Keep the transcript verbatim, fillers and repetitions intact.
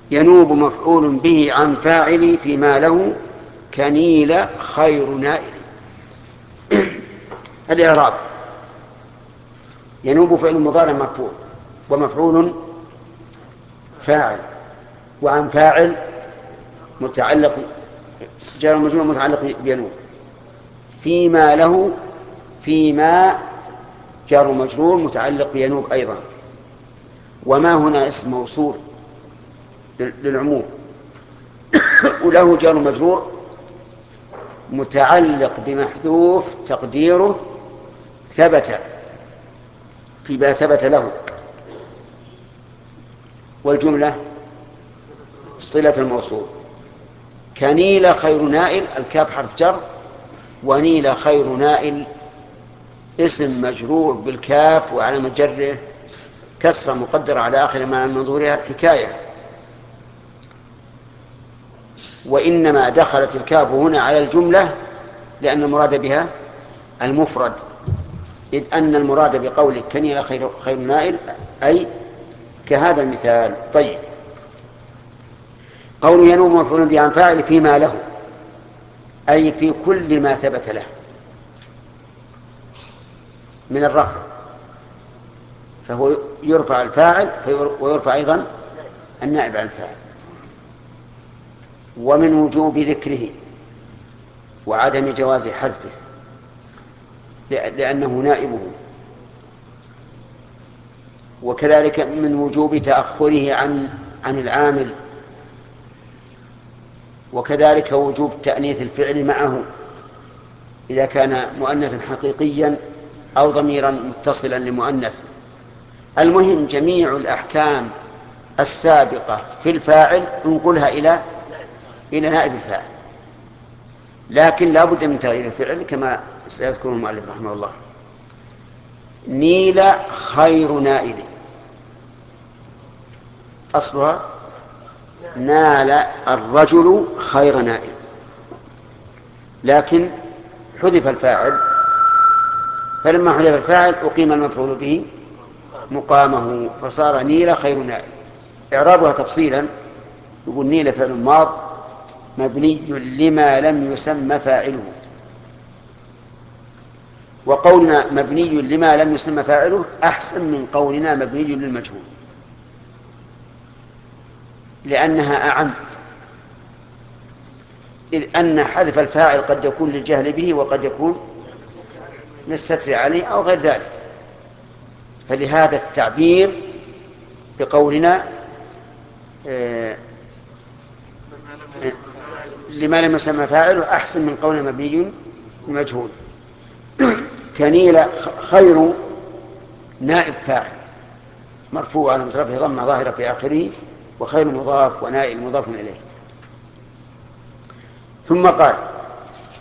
ينوب مفعول به عن فاعل فيما له كنيل خير نائل. الإعراب: ينوب فعل مضارع مرفوع ومفعول فاعل، وعن فاعل متعلق جار ومجرور متعلق بينوب، فيما له فيما جار ومجرور متعلق بينوب أيضا، وما هنا اسم موصول للعموم وله جار ومجرور متعلق بمحذوف تقديره ثبت فيما ثبت له، والجملة صلة الموصول. كنيل خير نائل، الكاف حرف جر، ونيل خير نائل اسم مجرور بالكاف وعلامة جره كسرة مقدرة على آخر ما من ظهورها حكاية، وإنما دخلت الكاف هنا على الجملة لأن المراد بها المفرد، إذ أن المراد بقولك كنيل خير, خير نائل أي كهذا المثال. طيب، قول ينوب مفعول به عن فاعل فيما له أي في كل ما ثبت له من الرفع، فهو يرفع الفاعل ويرفع أيضا النائب عن الفاعل. ومن وجوب ذكره وعدم جواز حذفه لأنه نائبه، وكذلك من وجوب تأخره عن عن العامل، وكذلك وجوب تأنيث الفعل معه إذا كان مؤنثا حقيقيا أو ضميرا متصلا لمؤنث. المهم جميع الأحكام السابقة في الفاعل انقلها إلى إلى نائب الفاعل، لكن لا بد من تغيير الفعل كما سيذكره المؤلف رحمه الله. نيل خير نائل، أصلها نال الرجل خير نائل، لكن حذف الفاعل، فلما حذف الفاعل أقيم المفعول به مقامه فصار نيل خير نائل. إعرابها تفصيلا: يقول نيل فعل ماض مبني لما لم يسمى فاعله، وقولنا مبني لما لم يسمى فاعله أحسن من قولنا مبني للمجهول، لأنها أعم، إذ أن حذف الفاعل قد يكون للجهل به وقد يكون للستر عليه أو غير ذلك، فلهذا التعبير بقولنا آه لما لم يسمى فاعله أحسن من قولنا مبني للمجهول. كنيل خير نائب فاعل مرفوع على مترفه ضمه ظاهرة في آخره، وخير مضاف ونائل مضاف إليه. ثم قال: